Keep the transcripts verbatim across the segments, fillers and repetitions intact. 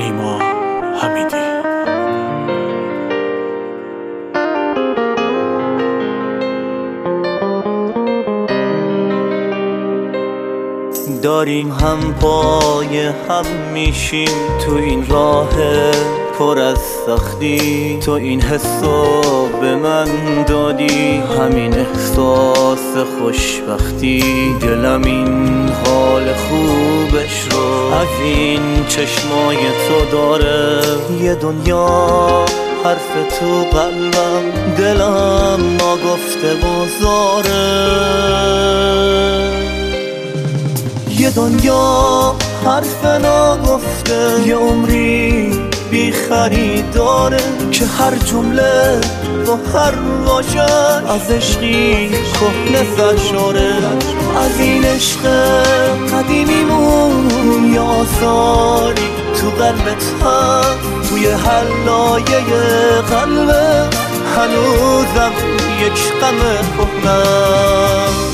نیما حمیدی. داریم هم پای هم میشیم تو این راه پر از سختی. تو این حسو به من دادی، همین احساس خوشبختی. دلم این حال خوبش رو از این چشمای تو داره. یه دنیا حرف تو قلبم، دلم ناگفته بازاره. یه دنیا حرف ناگفته، یه عمری بی خریداره که هر جمله با هر واژه از عشقی کهنه سرشاره. از این عشق قدیمیمون یه آثاری تو قلبت هست، توی هر لایه قلبت هنوزم یک غم کهنه.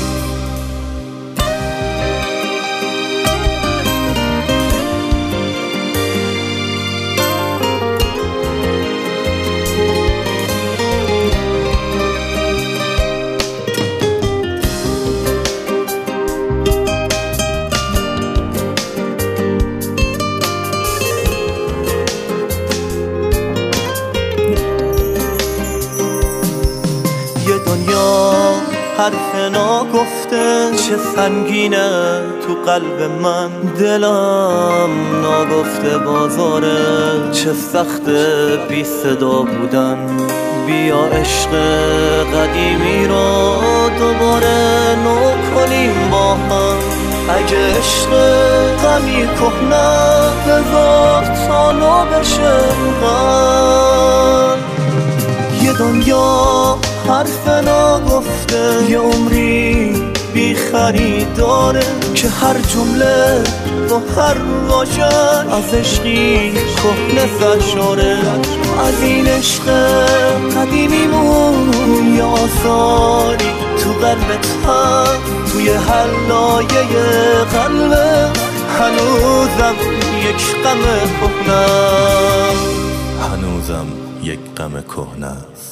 حرف ناگفته چه سنگینه تو قلب من. دلم ناگفته بازاره، چه سخته بی صدا بودن. بیا عشق قدیمی رو دوباره نو کنیم با هم. اگه عشق غمی کهنه بذار تا نو بشه غم. یه دنیا حرف ناگفته، یه عمری بی خریداره که هر جمله با هر واژه از عشقی کهنه سرشاره. از این عشق قدیمیمون یه آثاری تو قلبت هست، توی هر لایه قلبت هنوزم یک غم کهنه. هنوزم یک غم کهنه است.